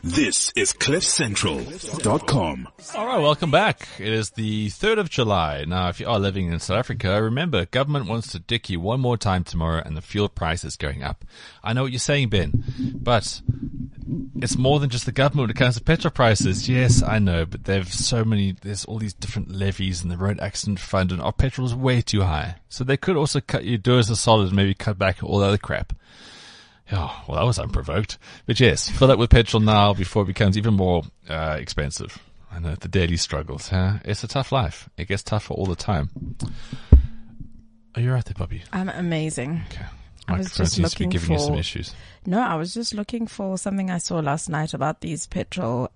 This is CliffCentral.com. All right, welcome back. It is the 3rd of July. Now, if you are living in South Africa, remember, government wants to dick you one more time tomorrow and the fuel price is going up. I know what you're saying, Ben, but it's more than just the government when it comes to petrol prices. Yes, I know, but there's all these different levies and the road accident fund, and our petrol is way too high. So they could also do us a solid and maybe cut back all the other crap. Oh, well, that was unprovoked. But yes, fill up with petrol now before it becomes even more expensive. I know, the daily struggles, huh? It's a tough life. It gets tougher all the time. Are you right there, Bobby? I'm amazing. Okay. I was just looking giving you some issues. No, I was just looking for something I saw last night about these petrol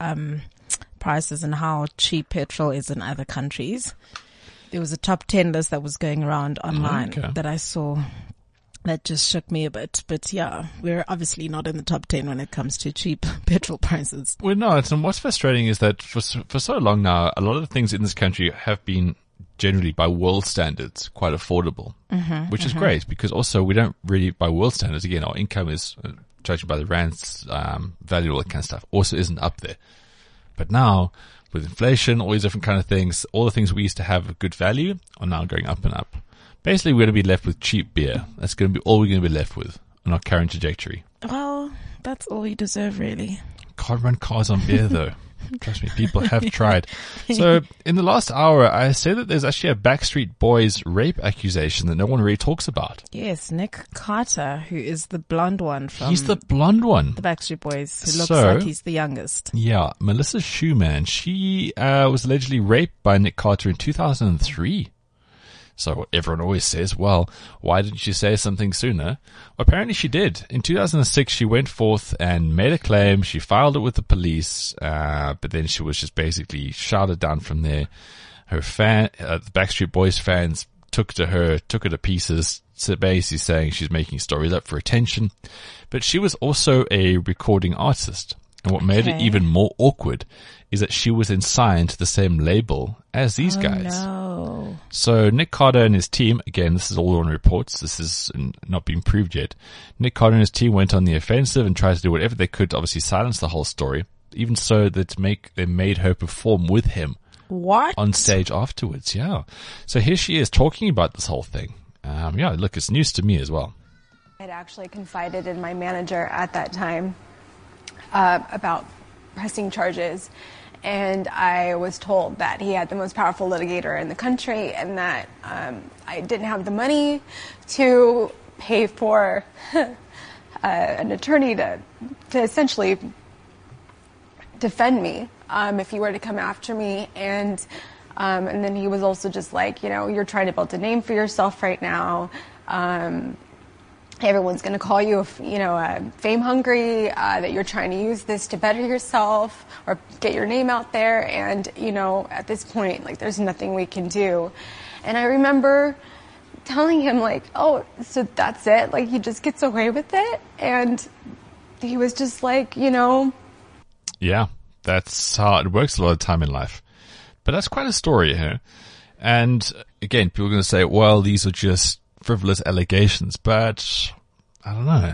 prices and how cheap petrol is in other countries. There was a top 10 list that was going around online that I saw. That just shook me a bit. But yeah, we're obviously not in the top 10 when it comes to cheap petrol prices. We're not. And what's frustrating is that for so long now, a lot of the things in this country have been generally by world standards quite affordable, which is great, because also we don't really, by world standards, again, our income is, judged by the rand's value, all that kind of stuff, also isn't up there. But now, with inflation, all these different kind of things, all the things we used to have of good value are now going up and up. Basically, we're going to be left with cheap beer. That's going to be all we're going to be left with on our current trajectory. Well, that's all we deserve, really. Can't run cars on beer, though. Trust me, people have tried. So, in the last hour, I say that there's actually a Backstreet Boys rape accusation that no one really talks about. Yes, Nick Carter, who is the blonde one from... He's the blonde one. The Backstreet Boys, who looks like he's the youngest. Yeah, Melissa Schumann. She was allegedly raped by Nick Carter in 2003. So everyone always says, well, why didn't she say something sooner? Well, apparently she did. In 2006, she went forth and made a claim. She filed it with the police, but then she was just basically shouted down from there. Her the Backstreet Boys fans took her to pieces, so basically saying she's making stories up for attention. But she was also a recording artist. And what made it even more awkward is that she was signed to the same label as these guys. No. So Nick Carter and his team, again, this is all on reports, this is not been proved yet. Nick Carter and his team went on the offensive and tried to do whatever they could to obviously silence the whole story, even so that they made her perform with him. What? On stage afterwards, yeah. So here she is talking about this whole thing. Yeah, look, it's news to me as well. I'd actually confided in my manager at that time about pressing charges, and I was told that he had the most powerful litigator in the country and that I didn't have the money to pay for an attorney to essentially defend me if he were to come after me. And then he was also just like, you're trying to build a name for yourself right now. Everyone's going to call you, fame hungry, that you're trying to use this to better yourself or get your name out there. And, at this point, there's nothing we can do. And I remember telling him, oh, so that's it? He just gets away with it? And he was just like, Yeah, that's how it works a lot of the time in life. But that's quite a story here. And again, people are going to say, well, these are just frivolous allegations, but I don't know.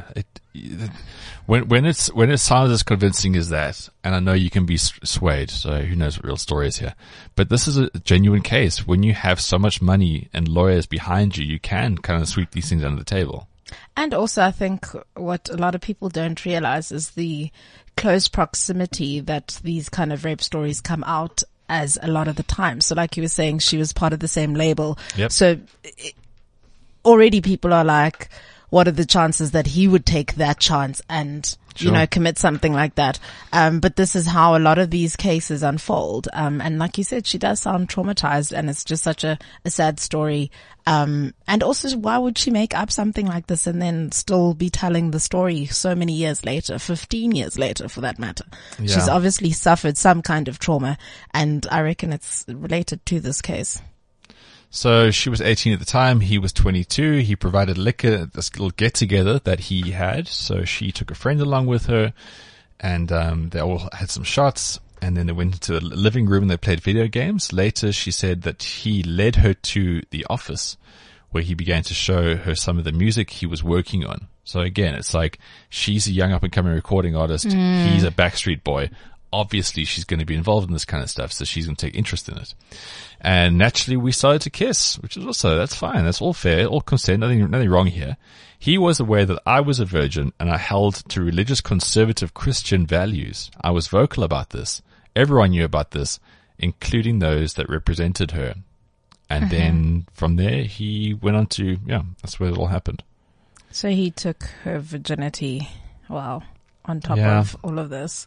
When it sounds as convincing as that, and I know you can be swayed, so who knows what real story is here. But this is a genuine case. When you have so much money and lawyers behind you, you can kind of sweep these things under the table. And also, I think what a lot of people don't realize is the close proximity that these kind of rape stories come out as a lot of the time. So like you were saying, she was part of the same label. Yep. So already people are like, what are the chances that he would take that chance and, commit something like that? But this is how a lot of these cases unfold. And like you said, she does sound traumatized, and it's just such a sad story. And also, why would she make up something like this and then still be telling the story so many years later, 15 years later for that matter? Yeah. She's obviously suffered some kind of trauma, and I reckon it's related to this case. So she was 18 at the time. He was 22. He provided liquor at this little get-together that he had. So she took a friend along with her, and they all had some shots. And then they went into a living room and they played video games. Later, she said that he led her to the office where he began to show her some of the music he was working on. So again, it's like she's a young up-and-coming recording artist. He's a Backstreet Boy. Obviously, she's going to be involved in this kind of stuff, so she's going to take interest in it. And naturally, we started to kiss, which is also, that's fine. That's all fair, all consent, nothing wrong here. He was aware that I was a virgin and I held to religious conservative Christian values. I was vocal about this. Everyone knew about this, including those that represented her. And then from there, he went on to, that's where it all happened. So he took her virginity, on top of all of this.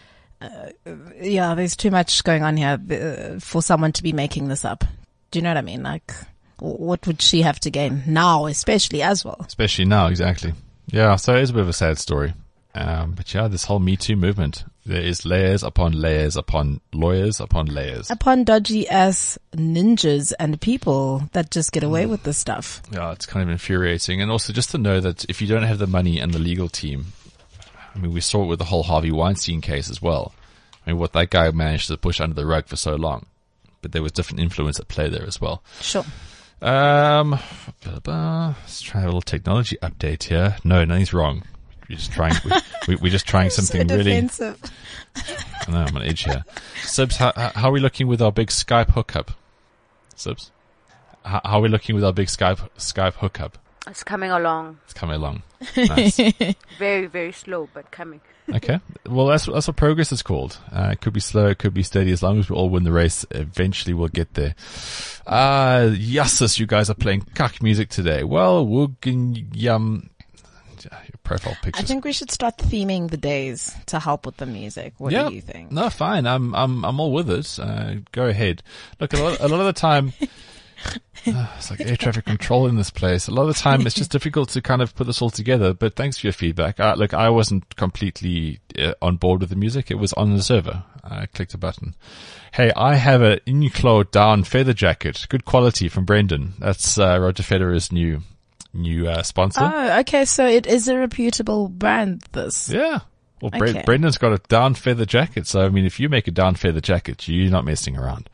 There's too much going on here for someone to be making this up. Do you know what I mean? Like, what would she have to gain now, especially as well? Especially now, exactly. Yeah, so it's a bit of a sad story. But this whole Me Too movement, there is layers upon layers upon lawyers upon layers. Upon dodgy ass ninjas and people that just get away with this stuff. Yeah, it's kind of infuriating. And also just to know that if you don't have the money and the legal team, I mean, we saw it with the whole Harvey Weinstein case as well. I mean, what that guy managed to push under the rug for so long. But there was different influence at play there as well. Sure. Let's try a little technology update here. No, nothing's wrong. We're just trying, we're just trying something so really. Defensive. I know, I'm on edge here. Sibs, how are we looking with our big Skype hookup? Sibs? How are we looking with our big Skype hookup? It's coming along. It's coming along. Nice. Very, very slow, but coming. Okay. Well, that's what progress is called. It could be slow, it could be steady. As long as we all win the race, eventually we'll get there. Yes, you guys are playing cuck music today. Well, your profile pictures. I think we should start theming the days to help with the music. What do you think? No, fine. I'm all with it. Go ahead. Look, a lot of the time, it's like air traffic control in this place. A lot of the time, it's just difficult to kind of put this all together. But thanks for your feedback. Look, I wasn't completely on board with the music. It was on the server. I clicked a button. Hey, I have a Uniqlo down feather jacket, good quality from Brendan. That's Roger Federer's new sponsor. Oh, okay. So it is a reputable brand. This. Yeah. Well, Brendan's got a down feather jacket. So I mean, if you make a down feather jacket, you're not messing around.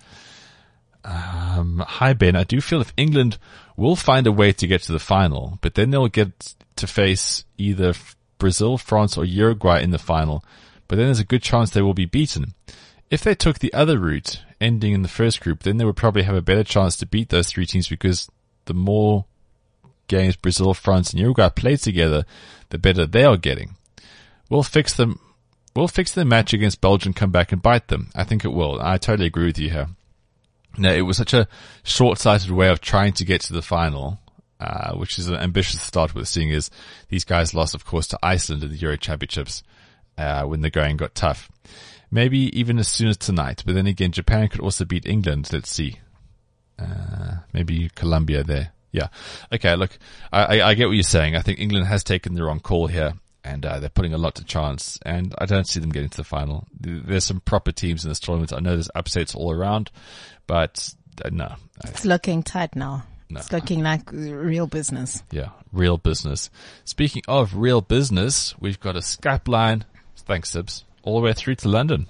Hi Ben, I do feel if England will find a way to get to the final, but then they'll get to face either Brazil, France or Uruguay in the final, but then there's a good chance they will be beaten. If they took the other route, ending in the first group, then they would probably have a better chance to beat those three teams because the more games Brazil, France and Uruguay play together, the better they are getting. We'll fix the match against Belgium, come back and bite them. I think it will. I totally agree with you here. Now, it was such a short-sighted way of trying to get to the final, which is an ambitious start with seeing is these guys lost, of course, to Iceland in the Euro Championships, when the going got tough. Maybe even as soon as tonight, but then again, Japan could also beat England. Let's see. Maybe Colombia there. Yeah. Okay, look, I get what you're saying. I think England has taken the wrong call here, and they're putting a lot to chance, and I don't see them getting to the final. There's some proper teams in this tournament. I know there's upsets all around, but no. It's looking tight now. No. It's looking like real business. Yeah, real business. Speaking of real business, we've got a Skype line. Thanks, Sibs. All the way through to London.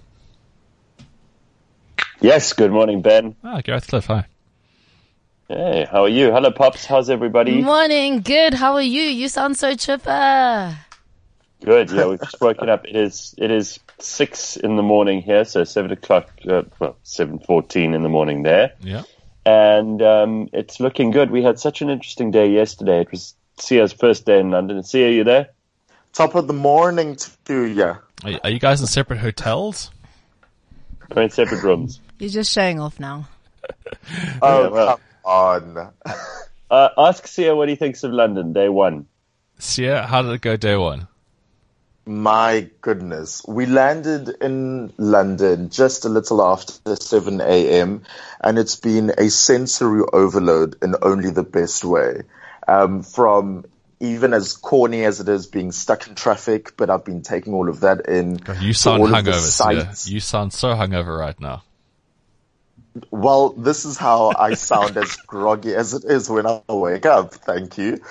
Yes, good morning, Ben. Gareth Cliff, hi. Hey, how are you? Hello, Pops. How's everybody? Morning. Good. How are you? You sound so chipper. Good. Yeah, we've just woken up. It is 6 in the morning here, so 7 o'clock, 7:14 in the morning there. Yeah. And it's looking good. We had such an interesting day yesterday. It was Sia's first day in London. Sia, are you there? Top of the morning to you. Are you guys in separate hotels? We're in separate rooms. You're just showing off now. Come on. Ask Sia what he thinks of London, day one. Sia, how did it go day one? My goodness. We landed in London just a little after 7 a.m. and it's been a sensory overload in only the best way. From even as corny as it is being stuck in traffic, but I've been taking all of that in. God, you sound hungover, Sia. You sound so hungover right now. Well, this is how I sound as groggy as it is when I wake up. Thank you.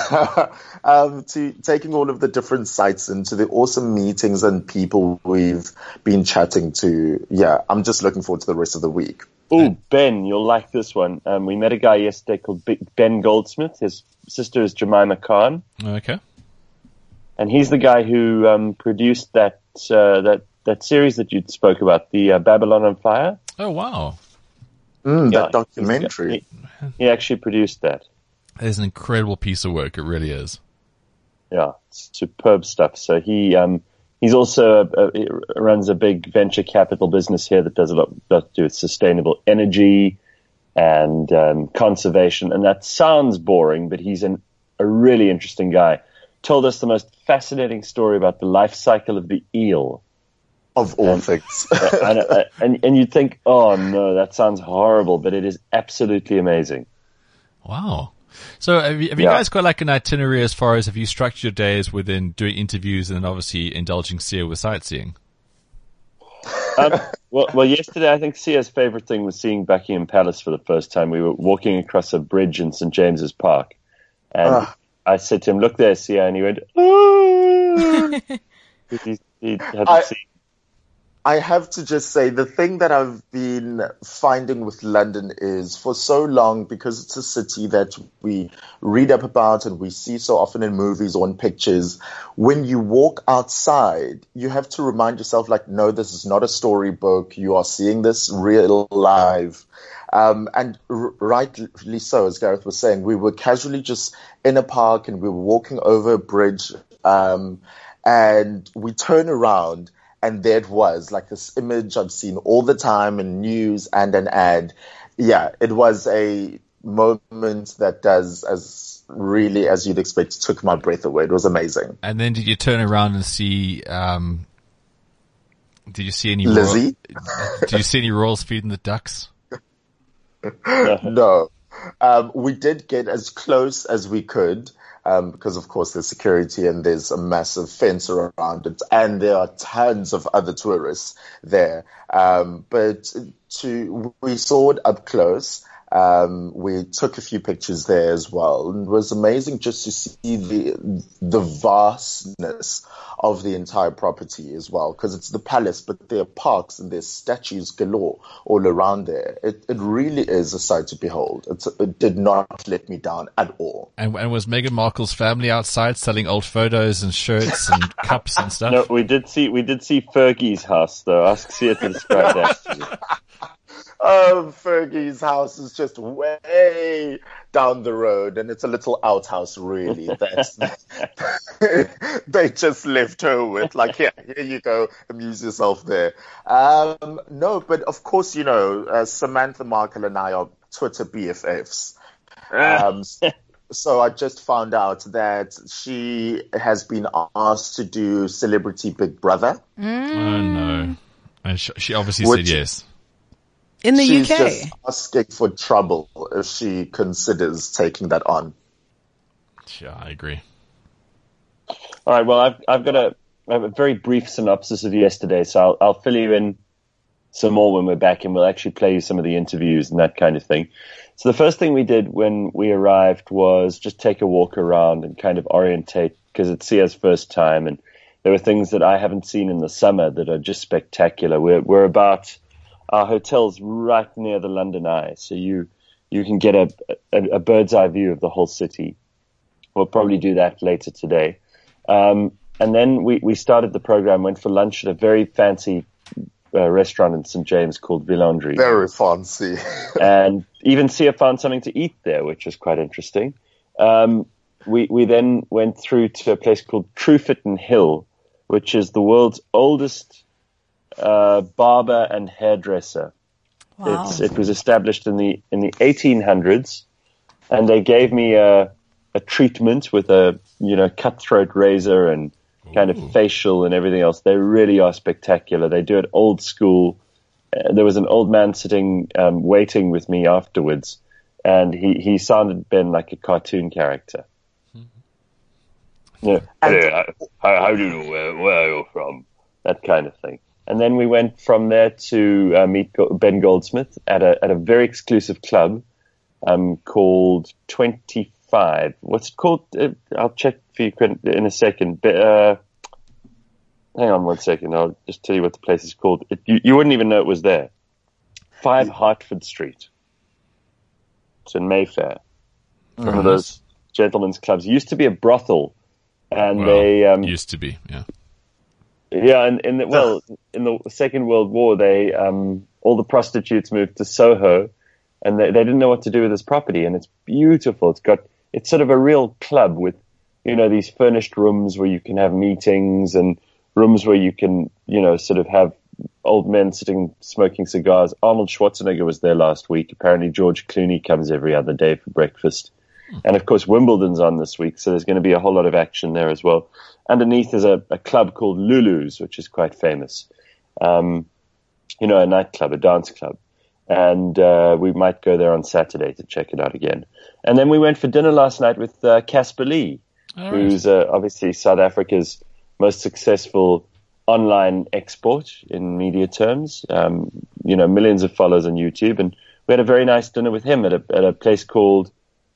To taking all of the different sites into the awesome meetings and people we've been chatting to. Yeah, I'm just looking forward to the rest of the week. Oh, Ben, you'll like this one. We met a guy yesterday called Ben Goldsmith. His sister is Jemima Khan. Okay. and he's the guy who produced that series that you spoke about, the Babylon on Fire. Oh, wow. That documentary. He actually produced that. It's an incredible piece of work. It really is. Yeah, superb stuff. So he's also he runs a big venture capital business here that does a lot to do with sustainable energy and conservation. And that sounds boring, but he's a really interesting guy. Told us the most fascinating story about the life cycle of the eel. Of all things. and you'd think, oh no, that sounds horrible, but it is absolutely amazing. Wow. So have you guys got like an itinerary as far as have you structured your days within doing interviews and then obviously indulging Sia with sightseeing? Well, yesterday I think Sia's favorite thing was seeing Buckingham Palace for the first time. We were walking across a bridge in St. James's Park, and I said to him, "Look there, Sia," and he went, "Oh." he hadn't seen. I have to just say, the thing that I've been finding with London is for so long, because it's a city that we read up about and we see so often in movies or in pictures, when you walk outside, you have to remind yourself, like, no, this is not a storybook. You are seeing this real live. And rightly so, as Gareth was saying, we were casually just in a park and we were walking over a bridge, and we turn around, and there it was, like this image I've seen all the time in news and an ad. Yeah, it was a moment that does as really as you'd expect, took my breath away. It was amazing. And then did you turn around and see, did you see any Lizzie? Did you see any royals feeding the ducks? No. We did get as close as we could. Because of course there's security and there's a massive fence around it, and there are tons of other tourists there. But we saw it up close. We took a few pictures there as well, and it was amazing just to see the vastness of the entire property as well, because it's the palace, but there are parks and there's statues galore all around there. It really is a sight to behold. It did not let me down at all. And was Meghan Markle's family outside selling old photos and shirts and cups and stuff? No, we did see Fergie's house though. Ask Sia to describe that to you. Fergie's house is just way down the road, and it's a little outhouse, really. They just left her with, like, here you go, amuse yourself there. No, but of course, Samantha Markle and I are Twitter BFFs. So I just found out that she has been asked to do Celebrity Big Brother. Oh, no. And she obviously said yes. In the She's UK? just asking for trouble if she considers taking that on. Yeah, I agree. All right, well, I've got a very brief synopsis of yesterday, so I'll fill you in some more when we're back, and we'll actually play you some of the interviews and that kind of thing. So the first thing we did when we arrived was just take a walk around and kind of orientate, because it's Sia's first time, and there were things that I haven't seen in the summer that are just spectacular. We're about... Our hotel's right near the London Eye, so you can get a bird's eye view of the whole city. We'll probably do that later today. And then we started the program, went for lunch at a very fancy restaurant in St. James called Villandry. Very fancy. And even Sia found something to eat there, which was quite interesting. We then went through to a place called Trueferton Hill, which is the world's oldest barber and hairdresser. Wow. It was established in the 1800s, and they gave me a treatment with a cutthroat razor and kind of facial and everything else. They really are spectacular. They do it old school. There was an old man sitting waiting with me afterwards, and he sounded Ben like a cartoon character. Yeah. How do you know where you're from? That kind of thing. And then we went from there to meet Ben Goldsmith at a very exclusive club called 25. What's it called? I'll check for you in a second. But, hang on one second. I'll just tell you what the place is called. You wouldn't even know it was there. 5 Hertford Street. It's in Mayfair. One of those gentlemen's clubs. It used to be a brothel and Well, they used to be, yeah. Yeah, and in the Second World War, they all the prostitutes moved to Soho, and they didn't know what to do with this property. And it's beautiful. It's sort of a real club with, these furnished rooms where you can have meetings and rooms where you can, sort of have old men sitting smoking cigars. Arnold Schwarzenegger was there last week. Apparently, George Clooney comes every other day for breakfast. And of course, Wimbledon's on this week, so there's going to be a whole lot of action there as well. Underneath is a club called Lulu's, which is quite famous. A nightclub, a dance club. And we might go there on Saturday to check it out again. And then we went for dinner last night with Casper Lee, who's obviously South Africa's most successful online export in media terms. Millions of followers on YouTube. And we had a very nice dinner with him at a place called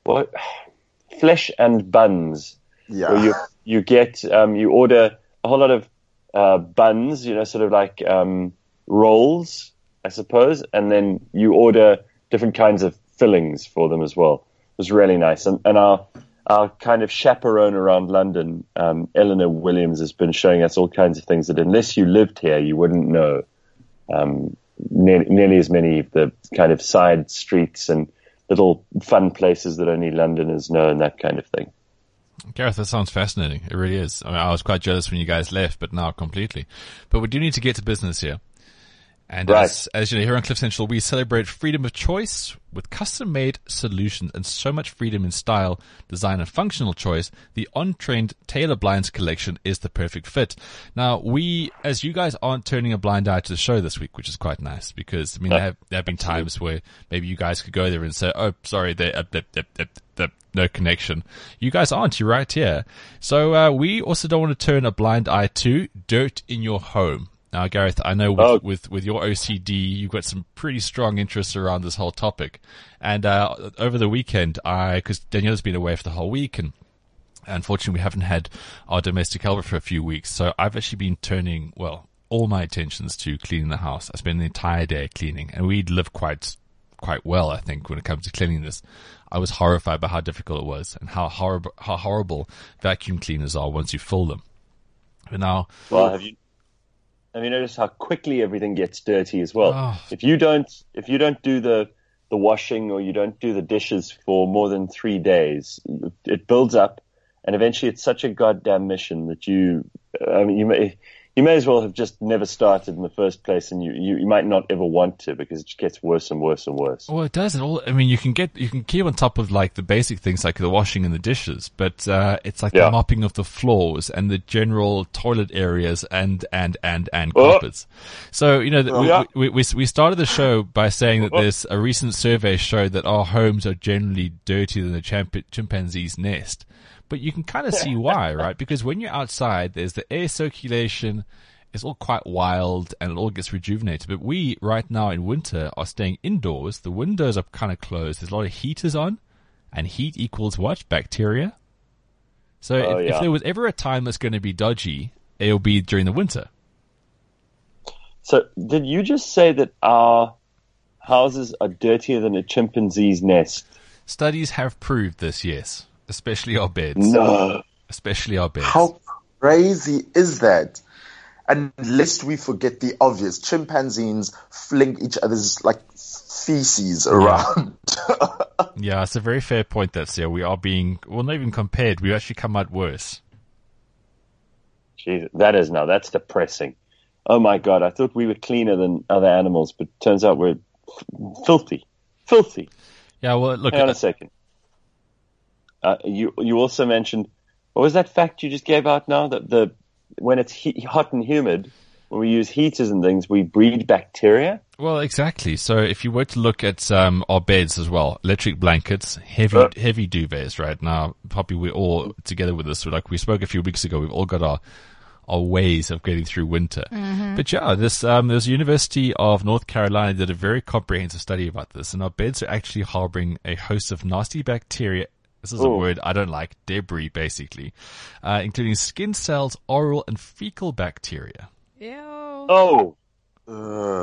Flesh and Buns. Yeah. Where you get you order a whole lot of buns, sort of like rolls, I suppose, and then you order different kinds of fillings for them as well. It was really nice, and our kind of chaperone around London, Eleanor Williams, has been showing us all kinds of things that unless you lived here, you wouldn't know. Nearly as many of the kind of side streets and little fun places that only Londoners know, and that kind of thing. Gareth, that sounds fascinating. It really is. I mean, I was quite jealous when you guys left, but now completely. But we do need to get to business here. And right. as you know, here on Cliff Central, we celebrate freedom of choice with custom-made solutions and so much freedom in style, design, and functional choice. The On-Trend Taylor Blinds collection is the perfect fit. Now, as you guys aren't turning a blind eye to the show this week, which is quite nice, because, there have been times where maybe you guys could go there and say, oh, sorry, no connection. You guys aren't. You're right here. So we also don't want to turn a blind eye to dirt in your home. Now, Gareth, I know with your OCD, you've got some pretty strong interests around this whole topic. And over the weekend, because Danielle's been away for the whole week, and unfortunately we haven't had our domestic helper for a few weeks, so I've actually been turning, all my attentions to cleaning the house. I spent the entire day cleaning, and we live quite well, I think, when it comes to cleanliness. I was horrified by how difficult it was and how horrible vacuum cleaners are once you fill them. But now, have you noticed how quickly everything gets dirty as well? Oh. If you don't do the washing or you don't do the dishes for more than 3 days, it builds up, and eventually it's such a goddamn mission that you may as well have just never started in the first place, and you might not ever want to, because it just gets worse and worse and worse. Well, it does. You can keep on top of like the basic things like the washing and the dishes, but it's like the mopping of the floors and the general toilet areas and carpets. So we started the show by saying that there's a recent survey showed that our homes are generally dirtier than a chimpanzee's nest. But you can kind of see why, right? Because when you're outside, there's the air circulation. It's all quite wild and it all gets rejuvenated. But we, right now in winter, are staying indoors. The windows are kind of closed. There's a lot of heaters on. And heat equals what? Bacteria. So if there was ever a time that's going to be dodgy, it'll be during the winter. So did you just say that our houses are dirtier than a chimpanzee's nest? Studies have proved this, yes. Especially our beds. No. Especially our beds. How crazy is that? And lest we forget the obvious, chimpanzees fling each other's like feces around. Yeah, it's a very fair point that's there. We are being, not even compared. We actually come out worse. Jeez, that's depressing. Oh my God, I thought we were cleaner than other animals, but turns out we're filthy. Filthy. Yeah, well, look. Hang on a second. You also mentioned, what was that fact you just gave out now? That when it's hot and humid, when we use heaters and things, we breed bacteria? Well, exactly. So if you were to look at our beds as well, electric blankets, heavy duvets right now, probably we're all together with this. Like we spoke a few weeks ago, we've all got our ways of getting through winter. Mm-hmm. But yeah, there's University of North Carolina did a very comprehensive study about this, and our beds are actually harboring a host of nasty bacteria. This is a word I don't like, debris basically, including skin cells, oral and fecal bacteria. Ew. Oh.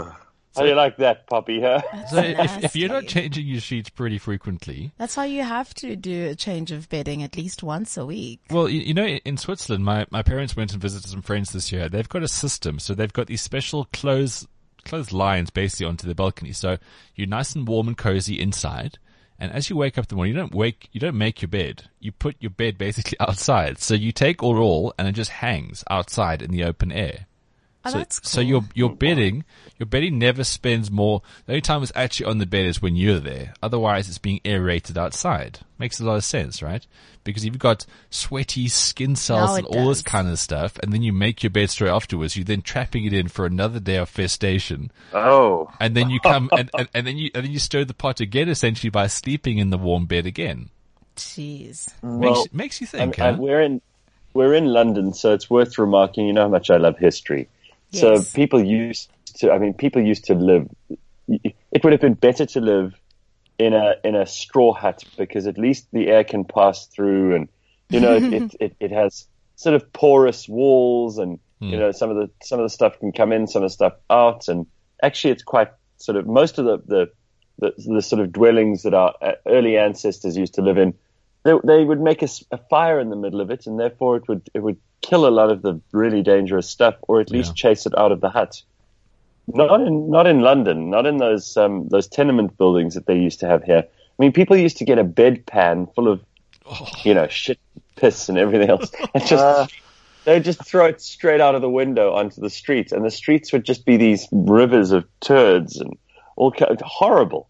How do you like that, Poppy? Huh? So if you're not changing your sheets pretty frequently, That's why you have to do a change of bedding at least once a week. well, you know, in Switzerland, my parents went and visited some friends this year. They've got a system, so they've got these special clothes lines basically onto the balcony, so you're nice and warm and cozy inside. And as you wake up in the morning, you don't make your bed. You put your bed basically outside. So you take all and it just hangs outside in the open air. Oh, that's cool. So your bedding never spends more. The only time it's actually on the bed is when you're there. Otherwise, it's being aerated outside. Makes a lot of sense, right? Because you've got sweaty skin cells Now and it all this does. kind of stuff, and then you make your bed straight afterwards. You're then trapping it in for another day of festation, Oh, and then you come and then you stir the pot again, essentially by sleeping in the warm bed again. Jeez. well, Makes you think. and Huh? we're in London, so it's worth remarking. You know how much I love history. So Yes. people used to live. It would have been better to live in a straw hut because at least the air can pass through, and it has sort of porous walls, and some of the stuff can come in, some of the stuff out, and actually it's quite sort of most of the sort of dwellings that our early ancestors used to live in. They would make a fire in the middle of it, and therefore it would kill a lot of the really dangerous stuff, or at least chase it out of the hut. Not in London, not in those tenement buildings that they used to have here. I mean, people used to get a bedpan full of shit, piss, and everything else, and they'd just throw it straight out of the window onto the street, and the streets would just be these rivers of turds and all horrible.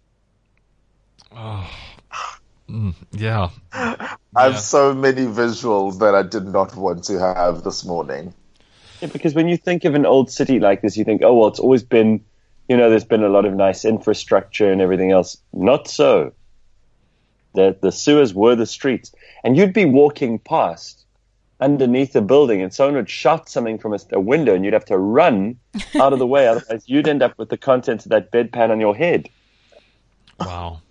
Yeah. I have so many visuals that I did not want to have this morning. Yeah, because when you think of an old city like this, you think, oh, well, it's always been, there's been a lot of nice infrastructure and everything else. Not so. The sewers were the streets. And you'd be walking past underneath a building and someone would shout something from a window and you'd have to run out of the way. Otherwise, you'd end up with the contents of that bedpan on your head. Wow.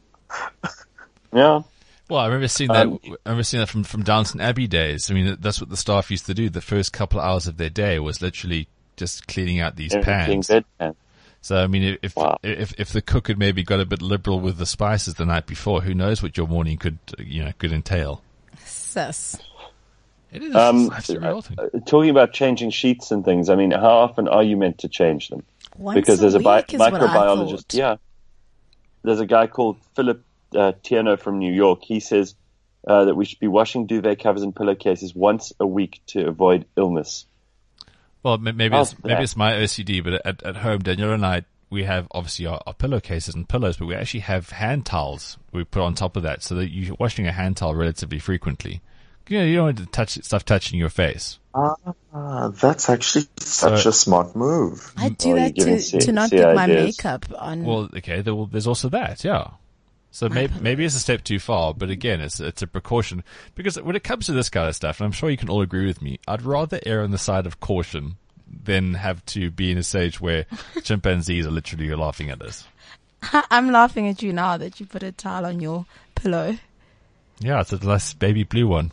Yeah. Well, I remember seeing that from Downton Abbey days. I mean, that's what the staff used to do. The first couple of hours of their day was literally just cleaning out these pans. Bedpan. So, I mean, if the cook had maybe got a bit liberal with the spices the night before, who knows what your morning could entail. Sus. It is. Life's a real thing. Talking about changing sheets and things, I mean, how often are you meant to change them? Once Because a there's a week is what I microbiologist. thought. Yeah. There's a guy called Philip Tierno from New York. He says that we should be washing duvet covers and pillowcases once a week to avoid illness. Well, maybe it's my OCD, but at home, Daniel and I, we have obviously our pillowcases and pillows, but we actually have hand towels we put on top of that, so that you're washing a hand towel relatively frequently. You don't want to stuff touching your face. That's actually such a smart move. I do that you're to giving not C get my ideas. makeup on. Well, okay, there's also that, yeah. So maybe it's a step too far, but again, it's a precaution. Because when it comes to this kind of stuff, and I'm sure you can all agree with me, I'd rather err on the side of caution than have to be in a stage where chimpanzees are literally laughing at us. I'm laughing at you now that you put a towel on your pillow. Yeah, it's a nice baby blue one.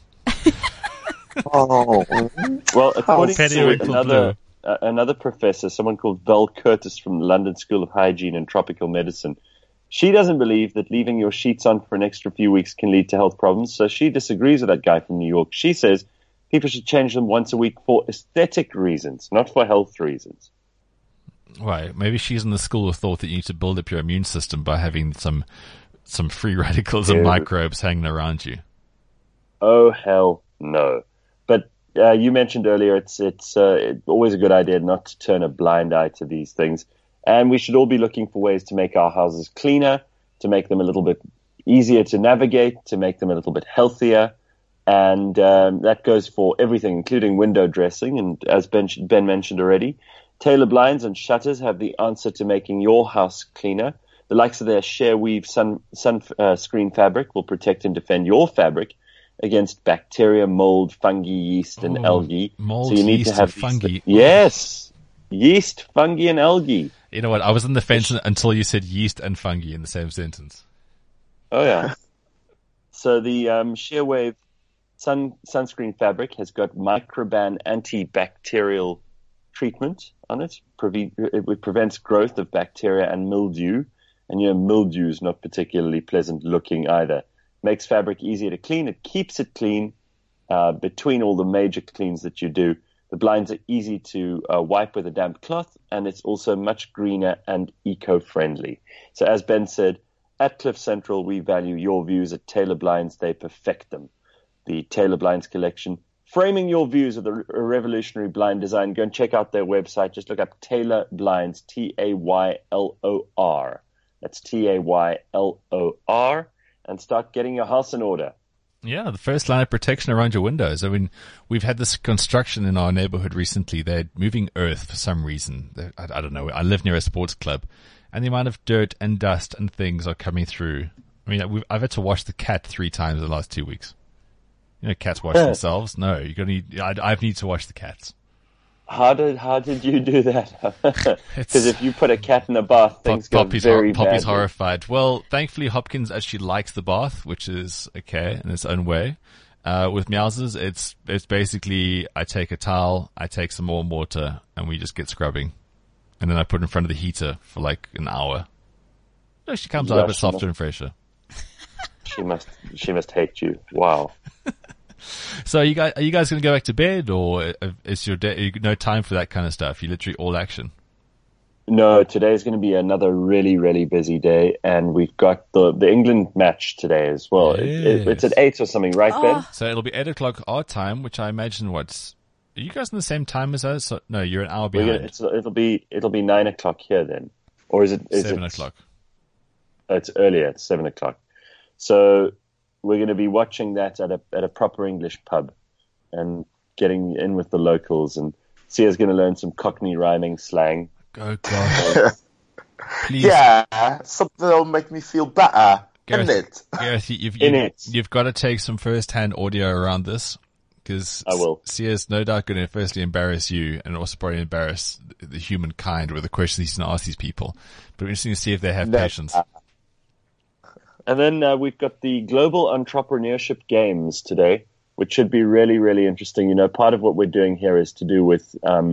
Oh, Well, according Periwinkle to another professor, someone called Val Curtis from the London School of Hygiene and Tropical Medicine, she doesn't believe that leaving your sheets on for an extra few weeks can lead to health problems, so she disagrees with that guy from New York. She says people should change them once a week for aesthetic reasons, not for health reasons. Right, maybe she's in the school of thought that you need to build up your immune system by having some free radicals and microbes hanging around you. Oh, hell no. But you mentioned earlier it's always a good idea not to turn a blind eye to these things. And we should all be looking for ways to make our houses cleaner, to make them a little bit easier to navigate, to make them a little bit healthier. And that goes for everything, including window dressing. And as Ben mentioned already, Taylor blinds and shutters have the answer to making your house cleaner. The likes of their Share Weave screen fabric will protect and defend your fabric against bacteria, mold, fungi, yeast, and algae. Mold, so you need yeast, to have and fungi. Yes, yeast, fungi, and algae. You know what? I was on the fence until you said yeast and fungi in the same sentence. Oh yeah. So the Shearwave sunscreen fabric has got microban antibacterial treatment on it. It prevents growth of bacteria and mildew. And mildew is not particularly pleasant looking either. Makes fabric easier to clean. It keeps it clean between all the major cleans that you do. The blinds are easy to wipe with a damp cloth, and it's also much greener and eco-friendly. So as Ben said, at Cliff Central, we value your views. At Taylor Blinds, they perfect them. The Taylor Blinds collection, framing your views of a revolutionary blind design. Go and check out their website. Just look up Taylor Blinds, Taylor. That's Taylor, and start getting your house in order. Yeah, the first line of protection around your windows. I mean, we've had this construction in our neighborhood recently. They're moving earth for some reason. I don't know. I live near a sports club, and the amount of dirt and dust and things are coming through. I mean, I've had to wash the cat 3 times in the last 2 weeks. Cats wash themselves? No, I need to wash the cats. How did you do that? Because if you put a cat in a bath, things go very badly. Poppy's horrified. Well, thankfully, Hopkins actually likes the bath, which is okay in its own way. With Meows's, it's basically I take a towel, I take some warm water, and we just get scrubbing. And then I put it in front of the heater for like an hour. She comes out a bit softer and fresher. She must hate you. Wow. So are you guys going to go back to bed, or is your day no time for that kind of stuff? You literally all action. No, today is going to be another really, really busy day, and we've got the England match today as well. Yes. It's at 8 or something, right, Ben? So it'll be 8 o'clock our time, which I imagine are you guys in the same time as us? So, no, you're an hour behind. It'll be 9 o'clock here then, or is it 7 o'clock? It's earlier. It's 7 o'clock. So we're going to be watching that at a proper English pub and getting in with the locals. And Sia's going to learn some Cockney rhyming slang. Oh, God. Please. Yeah, something that'll make me feel better. Gareth, isn't it? Gareth, you've got to take some first-hand audio around this, because I will. Sia's no doubt going to firstly embarrass you and also probably embarrass the humankind with the questions he's going to ask these people. But we're interesting to see if they have patience. And then we've got the Global Entrepreneurship Games today, which should be really, really interesting. Part of what we're doing here is to do with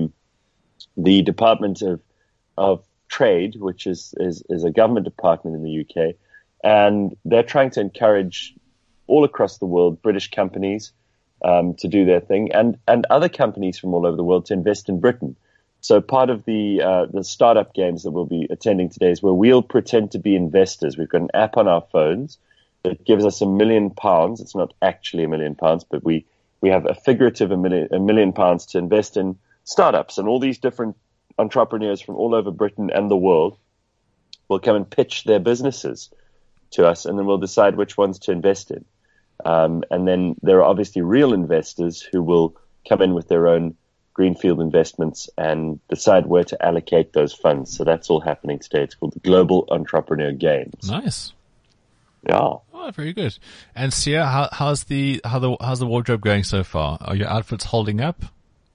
the Department of Trade, which is a government department in the UK. And they're trying to encourage all across the world British companies to do their thing, and other companies from all over the world to invest in Britain. So part of the startup games that we'll be attending today is where we'll pretend to be investors. We've got an app on our phones that gives us £1 million. It's not actually £1 million, but we have a figurative £1 million to invest in startups, and all these different entrepreneurs from all over Britain and the world will come and pitch their businesses to us, and then we'll decide which ones to invest in. And then there are obviously real investors who will come in with their own greenfield investments and decide where to allocate those funds. So that's all happening today. It's called the Global Entrepreneur Games. Nice. Yeah. Oh, very good. And Sia, how's the wardrobe going so far? Are your outfits holding up?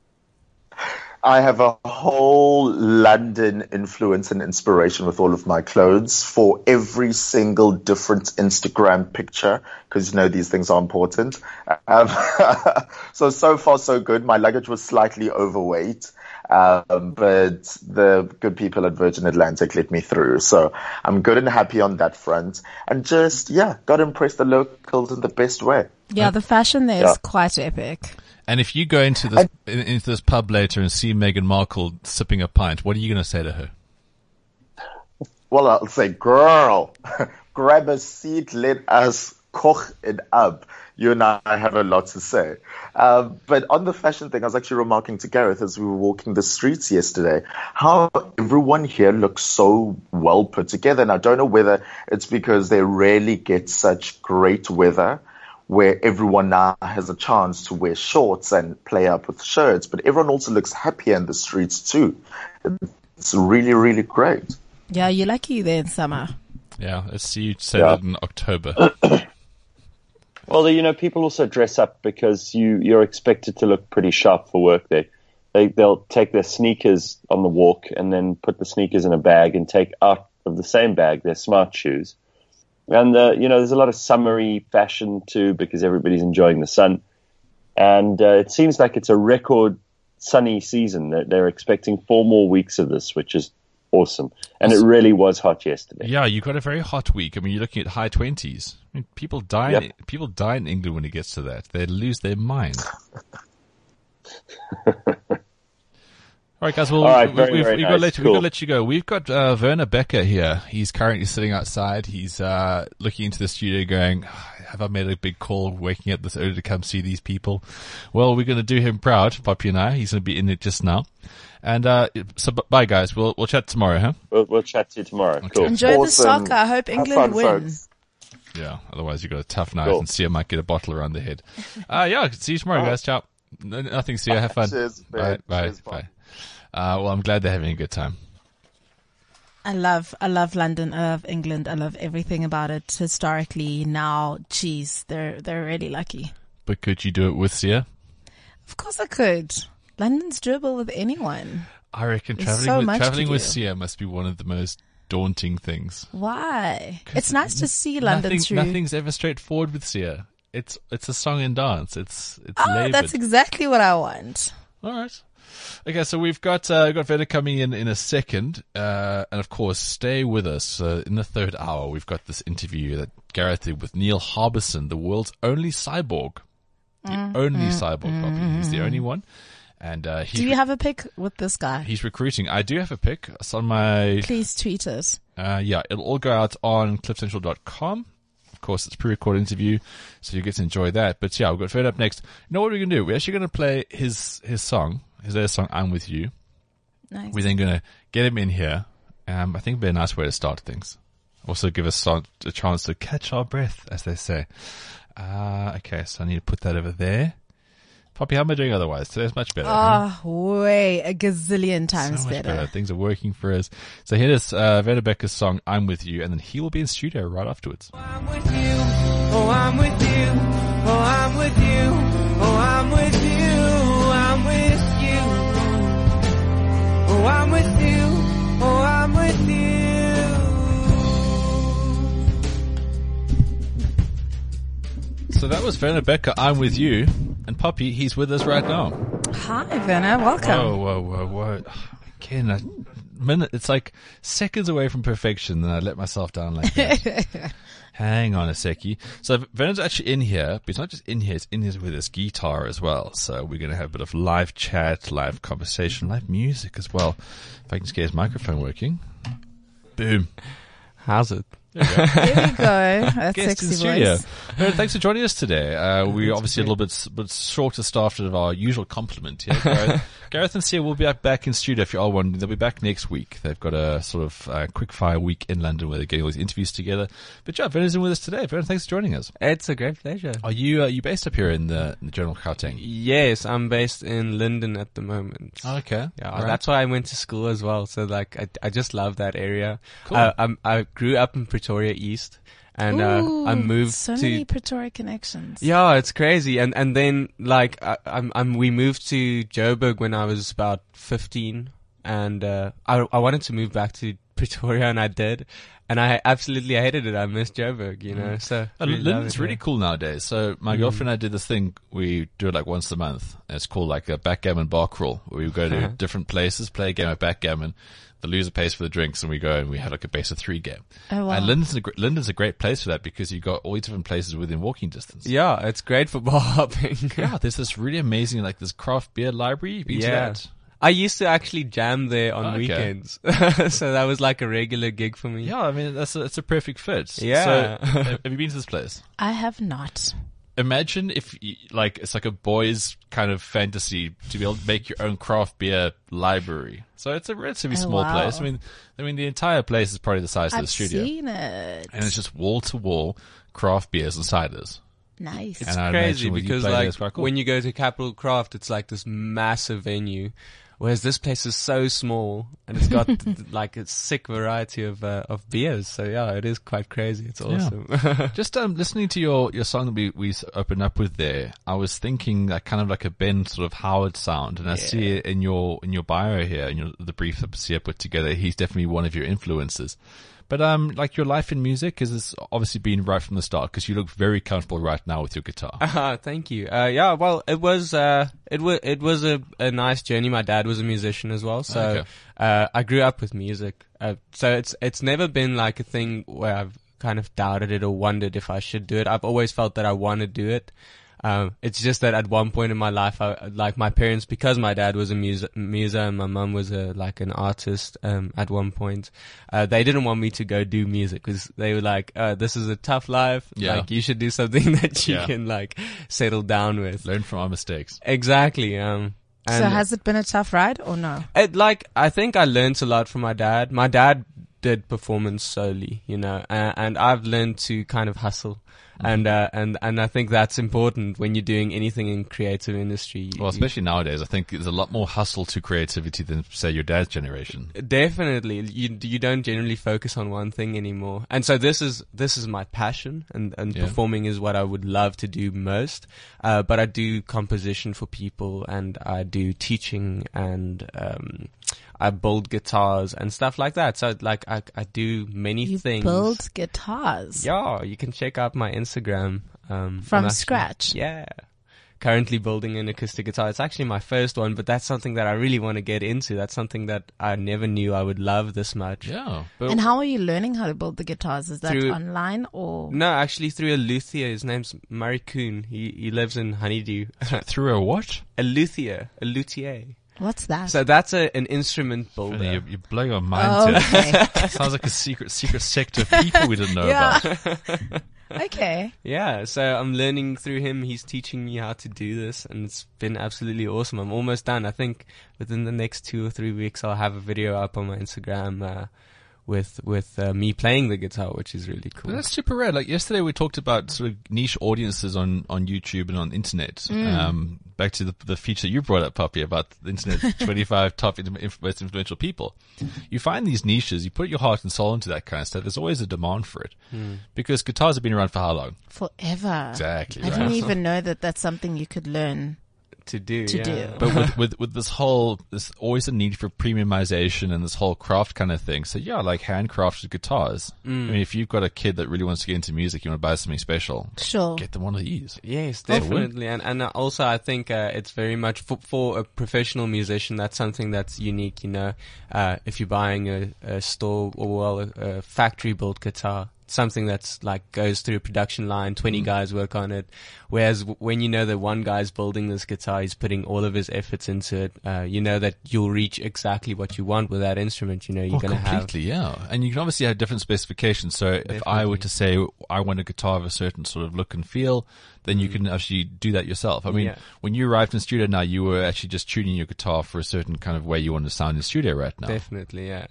I have a whole London influence and inspiration with all of my clothes for every single different Instagram picture, because these things are important. So far so good. My luggage was slightly overweight, but the good people at Virgin Atlantic let me through. So I'm good and happy on that front. And just, got to impress the locals in the best way. Yeah, the fashion there is quite epic. And if you go into this pub later and see Meghan Markle sipping a pint, what are you going to say to her? Well, I'll say, girl, grab a seat, let us koch it up. You and I have a lot to say. But on the fashion thing, I was actually remarking to Gareth as we were walking the streets yesterday, how everyone here looks so well put together. And I don't know whether it's because they rarely get such great weather, where everyone now has a chance to wear shorts and play up with shirts, but everyone also looks happier in the streets too. It's really, really great. Yeah, you're lucky there in summer. Yeah, let's see you say that in October. Well, people also dress up because you're expected to look pretty sharp for work. They'll take their sneakers on the walk and then put the sneakers in a bag and take out of the same bag their smart shoes. And, there's a lot of summery fashion too, because everybody's enjoying the sun. And it seems like it's a record sunny season. They're expecting 4 more weeks of this, which is awesome. And it really was hot yesterday. Yeah, you got a very hot week. I mean, you're looking at high 20s. I mean, people die. Yep. People die in England when it gets to that. They lose their mind. All right, guys. Well, All right, we've very got nice. to Cool. let you go. We've got Werner Becker here. He's currently sitting outside. He's looking into the studio, going, "Have I made a big call waking up this early to come see these people?" Well, we're going to do him proud, Poppy and I. He's going to be in it just now. And so, bye, guys. We'll chat tomorrow, huh? We'll chat to you tomorrow. Cool. Enjoy the Awesome. soccer. I hope Have England fun, win. folks. Yeah. Otherwise, you've got a tough night, Cool. and Sia might get a bottle around the head. Yeah. See you tomorrow, guys. Ciao. Nothing, Sia. Have fun. Cheers, Bye. babe. Bye. Cheers, Bye. Well, I'm glad they're having a good time. I love London. I love England. I love everything about it. Historically, now, geez, they're really lucky. But could you do it with Sia? Of course I could. London's doable with anyone. I reckon There's so much to traveling with do. Sia must be one of the most daunting things. Why? It's nice to see London through. Nothing's ever straightforward with Sia. It's a song and dance. It's Oh, labored. that's exactly what I want. All right. Okay, so we've got Werner coming in a second, and of course, stay with us. In the third hour, we've got this interview that Gareth did with Neil Harbison, the world's only cyborg. The only cyborg, Bobby. He's the only one. And Do you have a pick with this guy? he's recruiting. I do have a pick. It's on my... Please tweet us. yeah, it'll all go out on cliffcentral.com. Of course, it's a pre-recorded interview, so you get to enjoy that. But yeah, we've got Fred up next. You know what we're going to do? We're actually going to play his song, his latest song, I'm With You. Nice. We're then going to get him in here. I think it'd be a nice way to start things. Also give us a chance to catch our breath, as they say. Okay, so I need to put that over there. Poppy, how am I doing otherwise? Today's much better. Oh, way a gazillion times So much better. Things are working for us. So here is Werner Becker's song, I'm With You, and then he will be in studio right afterwards. I'm with you. Oh, I'm with you. Oh, I'm with you. Oh, I'm with you. I'm with you. Oh, I'm with you. Oh, I'm with you. So that was Werner Becker, I'm With You. And Poppy, he's with us right now. Hi, Werner. Welcome. Whoa. Again, it's like seconds away from perfection, then I let myself down like that. Hang on a seckie. So Werner's actually in here, but he's not just in here, he's in here with his guitar as well. So we're going to have a bit of live chat, live conversation, live music as well. If I can just get his microphone working. Boom. How's it? There you go. There we go. That's Guest in sexy studio. voice. Werner, thanks for joining us today. We're obviously a little bit shorter staffed of our usual complement here. Gareth and Sia will be back in studio if you are wondering. They'll be back next week. They've got a sort of quick fire week in London where they're getting all these interviews together. But yeah, Werner's in with us today. Werner, thanks for joining us. It's a great pleasure. Are you based up here in the general Gauteng? Yes, I'm based in Linden at the moment. Okay. Yeah, All right. that's why I went to school as well. So like, I just love that area. Cool. I grew up in Pretoria East, and Ooh, I moved so to. many Pretoria connections. Yeah, it's crazy. And then like we moved to Joburg when I was about 15, and I wanted to move back to Pretoria, and I did. And I absolutely hated it. I missed Joburg, you know. So really love Linden's it, really yeah. cool nowadays. So my girlfriend and I did this thing. We do it like once a month. And it's called like a backgammon bar crawl, where we go to different places, play a game of backgammon. The loser pays for the drinks, and we go and we have like a base of 3 game. Oh, wow. And Linden's a great place for that because you've got all these different places within walking distance. Yeah, it's great for bar hopping. Yeah, there's this really amazing like this craft beer library. You've been to that? I used to actually jam there on Okay. weekends. So that was like a regular gig for me. Yeah, I mean that's a perfect fit. Yeah. So have you been to this place? I have not. Imagine if like it's like a boy's kind of fantasy to be able to make your own craft beer library. So it's a relatively Oh, small wow. place. I mean the entire place is probably the size of the I've studio, seen it. and it's just wall to wall craft beers and ciders. Nice. It's And I'd crazy imagine when you because play there, like it's quite cool. when you go to Capital Craft, it's like this massive venue, whereas this place is so small and it's got like a sick variety of beers. So yeah, it is quite crazy. It's awesome. Just listening to your song that we opened up with there, I was thinking that kind of like a Ben sort of Howard sound, and I see it in your bio here, in the brief that Sia put together. He's definitely one of your influences. But like your life in music has obviously been right from the start, because you look very comfortable right now with your guitar. Thank you. Yeah, well, it was a nice journey. My dad was a musician as well, so I grew up with music. So it's never been like a thing where I've kind of doubted it or wondered if I should do it. I've always felt that I want to do it. It's just that at one point in my life, like my parents, because my dad was a muser and my mum was an artist, at one point, they didn't want me to go do music, because they were like, this is a tough life. Yeah. Like, you should do something that you can like settle down with. Learn from our mistakes. Exactly. So has it been a tough ride or no? I think I learned a lot from my dad. My dad did performance solely, and I've learned to kind of hustle. And I think that's important when you're doing anything in creative industry. Well, especially nowadays, I think there's a lot more hustle to creativity than, say, your dad's generation. Definitely. You don't generally focus on one thing anymore. And so this is my passion, and performing is what I would love to do most. But I do composition for people, and I do teaching, and I build guitars and stuff like that. So like I do many things. You build guitars? Yeah, you can check out my Instagram. From scratch? Yeah. Currently building an acoustic guitar. It's actually my first one, but that's something that I really want to get into. That's something that I never knew I would love this much. Yeah. And how are you learning how to build the guitars? Is that online or? No, actually through a luthier. His name's Murray Kuhn. He lives in Honeydew. Through a what? A luthier. What's that? So that's an instrument builder. Funny, you're blowing our minds here. Sounds like a secret sector of people we didn't know about. Okay. Yeah, so I'm learning through him. He's teaching me how to do this, and it's been absolutely awesome. I'm almost done. I think within the next 2 or 3 weeks, I'll have a video up on my Instagram with me playing the guitar, which is really cool. But that's super rare. Like yesterday, we talked about sort of niche audiences on YouTube and on the internet. Back to the feature you brought up, Poppy, about the internet 25 top most influential people. You find these niches, you put your heart and soul into that kind of stuff. There's always a demand for it, because guitars have been around for how long? Forever. Exactly. I didn't even know that that's something you could learn. To do. But with this there's always a need for premiumization and this whole craft kind of thing. So yeah, like handcrafted guitars. I mean, if you've got a kid that really wants to get into music, you want to buy something special, sure, get them one of these. Yes, definitely. And also I think it's very much for a professional musician, that's something that's unique, if you're buying a store or a factory built guitar, something that's like goes through a production line, 20 guys work on it. Whereas when you know that one guy's building this guitar, he's putting all of his efforts into it, you know that you'll reach exactly what you want with that instrument. You're going to have. Completely, yeah. And you can obviously have different specifications. So if I were to say I want a guitar of a certain sort of look and feel, then you can actually do that yourself. I mean, when you arrived in the studio now, you were actually just tuning your guitar for a certain kind of way you want to sound in the studio right now. Definitely, yeah.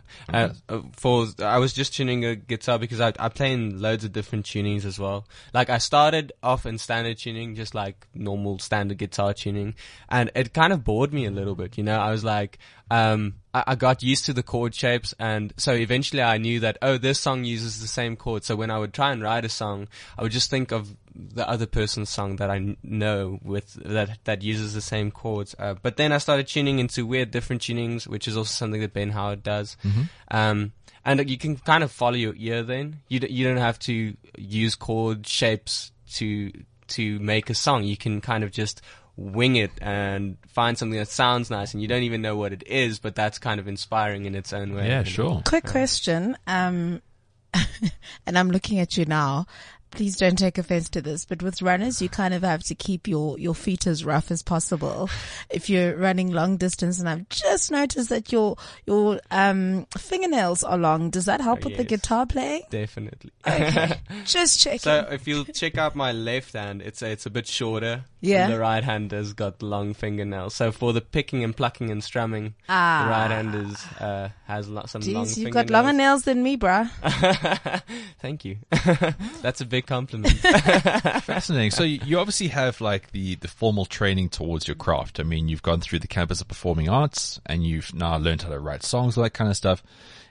I was just tuning a guitar because I play in loads of different tunings as well. Like I started off in standard tuning, just like normal standard guitar tuning, and it kind of bored me a little bit, I was like, I got used to the chord shapes, and so eventually I knew that, this song uses the same chord. So when I would try and write a song, I would just think of the other person's song that I know with that uses the same chords. But then I started tuning into weird different tunings, which is also something that Ben Howard does. And you can kind of follow your ear then. You don't have to use chord shapes to make a song. You can kind of just wing it and find something that sounds nice, and you don't even know what it is, but that's kind of inspiring in its own way. Yeah, sure. Quick question, and I'm looking at you now. Please don't take offense to this, but with runners, you kind of have to keep your feet as rough as possible. If you're running long distance, and I've just noticed that your fingernails are long. Does that help with the guitar playing? Definitely. Okay. Just checking. So if you check out my left hand, it's a bit shorter. Yeah. And the right hand has got long fingernails. So for the picking and plucking and strumming, the right hand has some long fingernails. You've got longer nails than me, bruh. Thank you. That's a big compliment. Fascinating. So you obviously have like the formal training towards your craft. I mean, you've gone through the campus of performing arts, and you've now learned how to write songs, all that kind of stuff.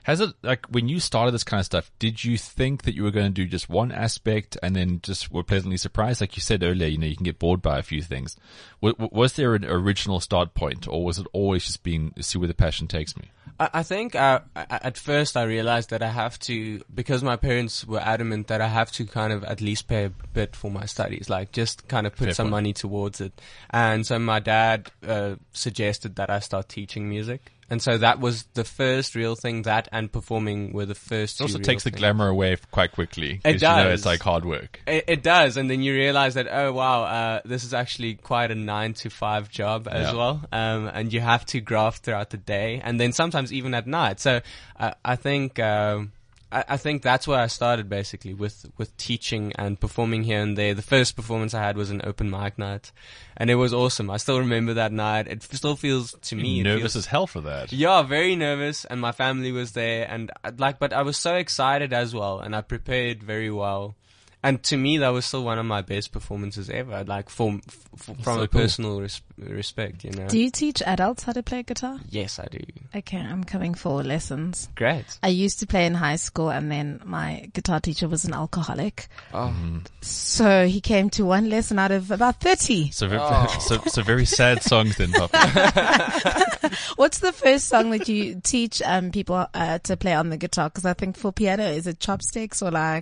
Has it, like, when you started this kind of stuff, did you think that you were going to do just one aspect and then just were pleasantly surprised? Like you said earlier, you can get bored by a few things. Was there an original start point, or was it always just being, see where the passion takes me? I think at first I realized that I have to, because my parents were adamant that I have to kind of at least pay a bit for my studies, like just kind of put some money towards it. And so my dad suggested that I start teaching music. And so that was the first real thing. That and performing were the first. It also takes the glamour away quite quickly. It does. It's like hard work. It does, and then you realize that, oh wow, this is actually quite a 9-to-5 job as well. And you have to graft throughout the day, and then sometimes even at night. So I think that's where I started, basically, with teaching and performing here and there. The first performance I had was an open mic night, and it was awesome. I still remember that night. It still feels to me nervous as hell for that. Yeah, very nervous, and my family was there, and but I was so excited as well, and I prepared very well. And to me, that was still one of my best performances ever, like from a personal respect, Do you teach adults how to play guitar? Yes, I do. Okay, I'm coming for lessons. Great. I used to play in high school, and then my guitar teacher was an alcoholic. Oh. So he came to one lesson out of about 30. So very sad songs then, Papa. What's the first song that you teach people to play on the guitar? Because I think for piano, is it chopsticks or like...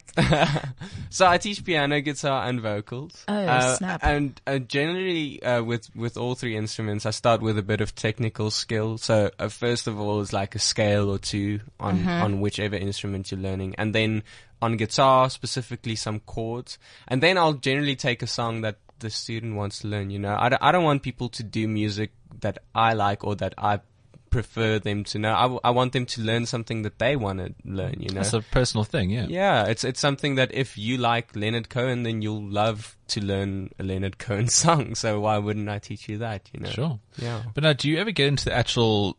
So I teach piano, guitar, and vocals. Oh, snap. And generally, with all three instruments, I start with a bit of technical skill. So first of all, it's like a scale or two on whichever instrument you're learning. And then on guitar, specifically some chords. And then I'll generally take a song that the student wants to learn, I don't want people to do music that I like or that I prefer them to know. I want them to learn something that they want to learn, It's a personal thing, yeah. Yeah, it's something that if you like Leonard Cohen, then you'll love to learn a Leonard Cohen song. So why wouldn't I teach you that, Sure. Yeah. But now, do you ever get into the actual,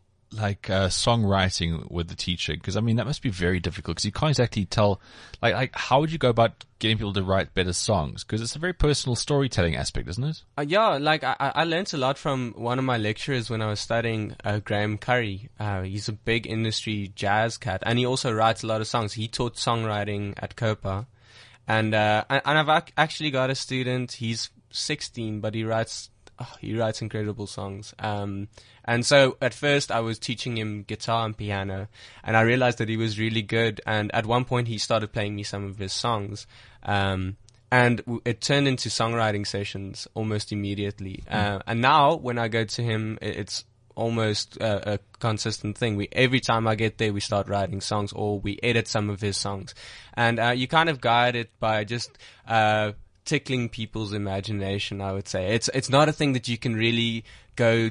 songwriting with the teacher? Because, that must be very difficult because you can't exactly tell, how would you go about getting people to write better songs? Because it's a very personal storytelling aspect, isn't it? I learned a lot from one of my lecturers when I was studying, Graham Curry. He's a big industry jazz cat, and he also writes a lot of songs. He taught songwriting at COPA. And I've actually got a student, he's 16, but he writes incredible songs. And so at first I was teaching him guitar and piano, and I realized that he was really good. And at one point he started playing me some of his songs. And it turned into songwriting sessions almost immediately. And now when I go to him, it's almost a consistent thing. Every time I get there, we start writing songs, or we edit some of his songs. And you kind of guide it by just tickling people's imagination, I would say. It's not a thing that you can really go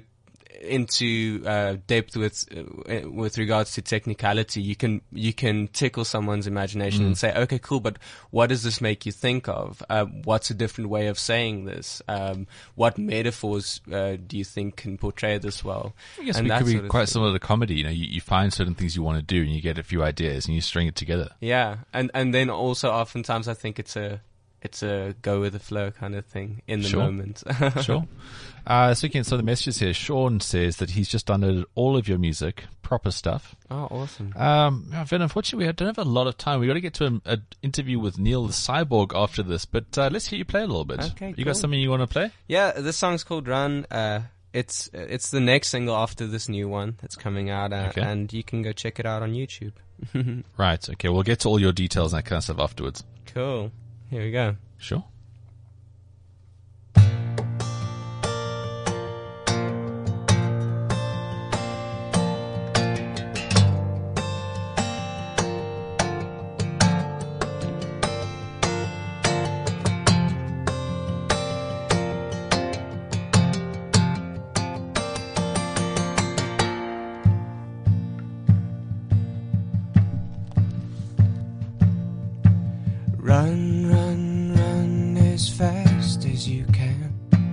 into depth with regards to technicality. You can tickle someone's imagination and say, okay, cool, but what does this make you think of? What's a different way of saying this? What metaphors do you think can portray this well? I guess it could be quite similar to comedy. You find certain things you want to do and you get a few ideas and you string it together. Yeah, and then also oftentimes I think it's a go with the flow kind of thing in the moment. Sure. Speaking of some of the messages here, Sean says that he's just downloaded all of your music, proper stuff. Oh, awesome. Then unfortunately we don't have a lot of time. We got to get to an interview with Neil the Cyborg after this, but let's hear you play a little bit. Okay, you got something you want to play? Yeah, this song's called Run. It's the next single after this new one that's coming out, and you can go check it out on YouTube. Right. Okay. We'll get to all your details and that kind of stuff afterwards. Cool. Here we go. Sure. Run, run, run as fast as you can.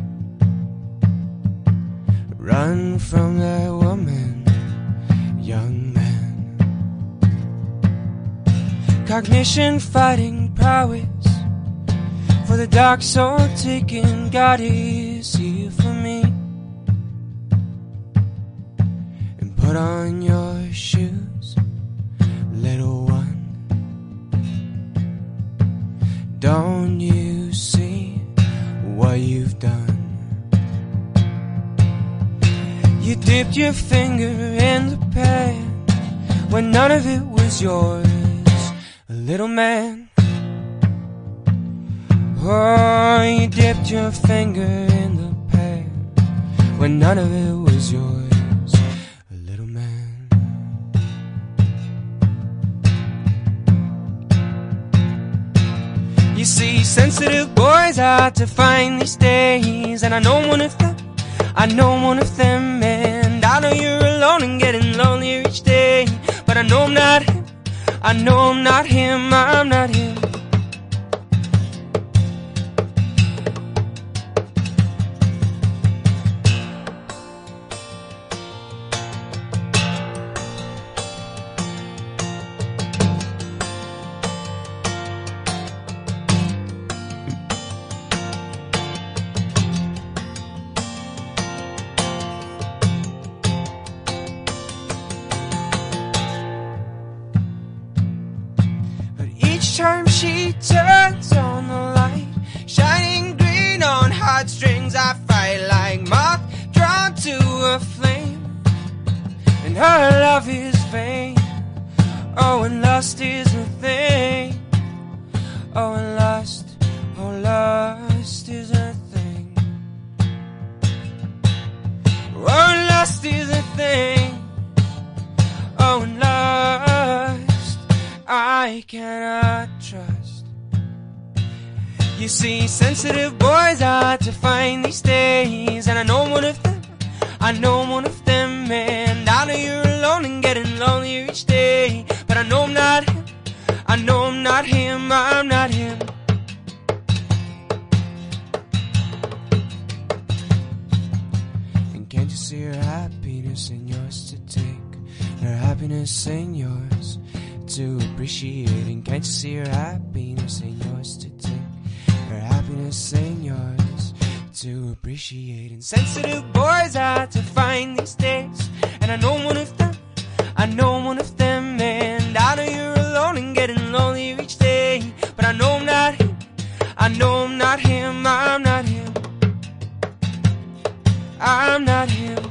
Run from that woman, young man. Cognition fighting prowess for the dark soul taking. God is here for me. And put on your shoes, Don't you see what you've done? You dipped your finger in the pan when none of it was yours, little man. Oh, you dipped your finger in the pan when none of it was yours, little man. You see, sensitive boys are to find these days, and I know one of them, and I know you're alone and getting lonelier each day, but I know I'm not him, I'm not him. Each time she turns on the light, shining green on heartstrings, I fight like moth drawn to a flame, and her love is vain. Oh, and lust is a thing. Oh, and lust is a thing. Oh, and lust is a thing. Oh, and lust I cannot trust. You see, sensitive boys are to find these days, and I know one of them, and I know you're alone and getting lonelier each day, but I know I'm not him, I'm not him. And can't you see her happiness in yours to take, her happiness in yours to appreciate? And can't you see her happiness in yours to take, her happiness in yours to appreciate? And sensitive boys are to find these days, and I know one of them, and I know you're alone and getting lonely each day, but I know I'm not him, I'm not him. I'm not him. I'm not him.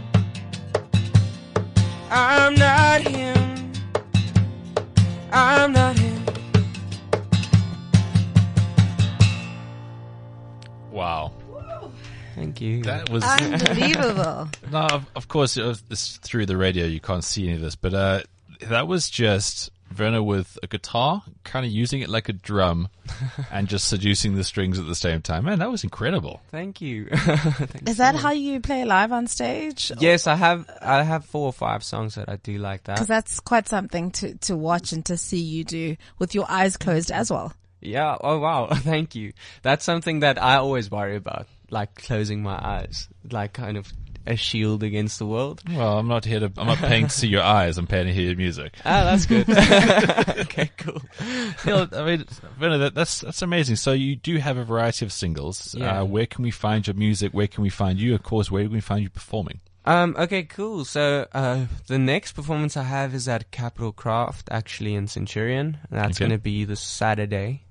Wow. Thank you. That was Unbelievable. No, of course, it's through the radio. You can't see any of this, but that was just Werner with a guitar, kind of using it like a drum, and just seducing the strings at the same time. Man, that was incredible. Thank you. Is that how you play live on stage? Yes, I have 4 or 5 songs that I do like that. Because that's quite something to watch and to see you do with your eyes closed as well. Yeah. Oh, wow. Thank you. That's something that I always worry about, like closing my eyes, like kind of a shield against the world. Well, I'm not paying to see your eyes. I'm paying to hear your music. Ah, that's good. Okay, cool. Neil, I mean, Werner, that's amazing. So you do have a variety of singles. Yeah. Where can we find your music? Where can we find you? Of course, where can we find you performing? Okay, cool. So, the next performance I have is at Capital Craft, actually in Centurion. That's Okay. going to be this Saturday,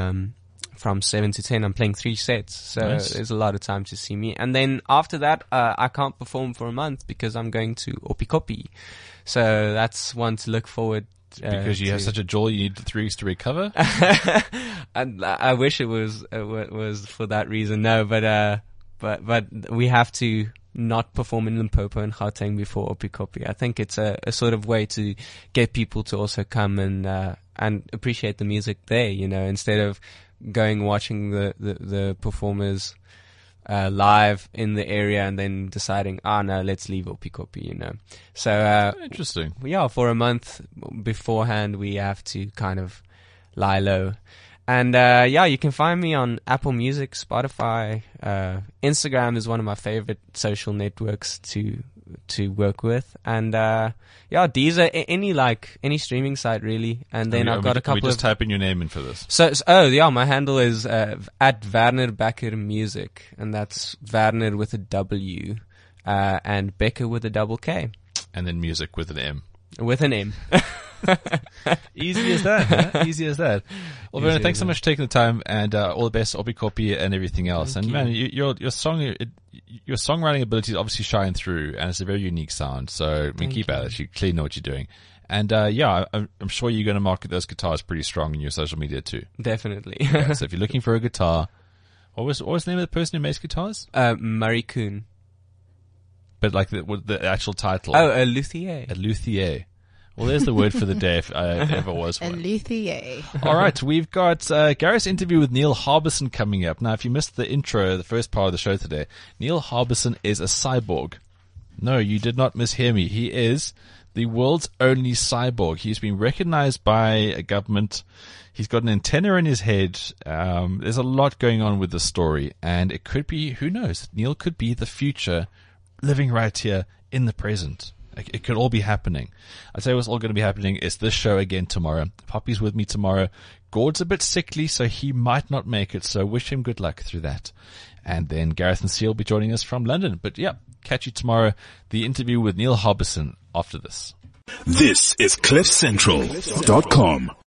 from 7 to 10. I'm playing 3 sets, so Nice. there's a lot of time to see me. And then after that, I can't perform for a month because I'm going to Opikopi. So that's one to look forward Because you have such a jaw, you need 3 weeks to recover? And I wish it was for that reason. No, but we have to not perform in Limpopo and Gauteng before Opikopi. I think it's a sort of way to get people to also come and appreciate the music there, you know, instead of going watching the performers live in the area and then deciding, no, let's leave Opikopi, you know. So Interesting. yeah, for a month beforehand we have to kind of lie low. And yeah, you can find me on Apple Music, Spotify, Instagram is one of my favorite social networks to work with, and yeah, Deezer, any streaming site really. And then I've got a couple we just type in your name in for this. So yeah, my handle is at Werner Becker Music, and that's Werner with a W, and Becker with a double K, And then music with an M. with an M. Easy as that. Huh? Easy as that. Well, Werner, Easy thanks as so much for taking the time, and all the best, Obi Kopi, and everything else. Thank and you. man, your songwriting abilities obviously shine through, and it's a very unique sound. So Thank keep at you. it. You clearly know what you're doing. And I'm sure you're going to market those guitars pretty strong in your social media too. Definitely. Yeah, so if you're looking for a guitar, what was the name of the person who makes guitars? Murray Kuhn. But like the actual title. Oh, a luthier. A luthier. Well, there's the word for the day if ever was A one. luthier. All right, we've got Gareth's interview with Neil Harbison coming up. Now, if you missed the intro, the first part of the show today, Neil Harbison is a cyborg. No, you did not mishear me. He is the world's only cyborg. He's been recognized by a government. He's got an antenna in his head. There's a lot going on with the story, and it could be, who knows, Neil could be the future living right here in the present. It could all be happening. I'd say what's all going to be happening is this show again tomorrow. Poppy's with me tomorrow. Gord's a bit sickly, so he might not make it, so wish him good luck through that. And then Gareth and Seal will be joining us from London. But yeah, catch you tomorrow. The interview with Neil Harbison after this. This is CliffCentral.com.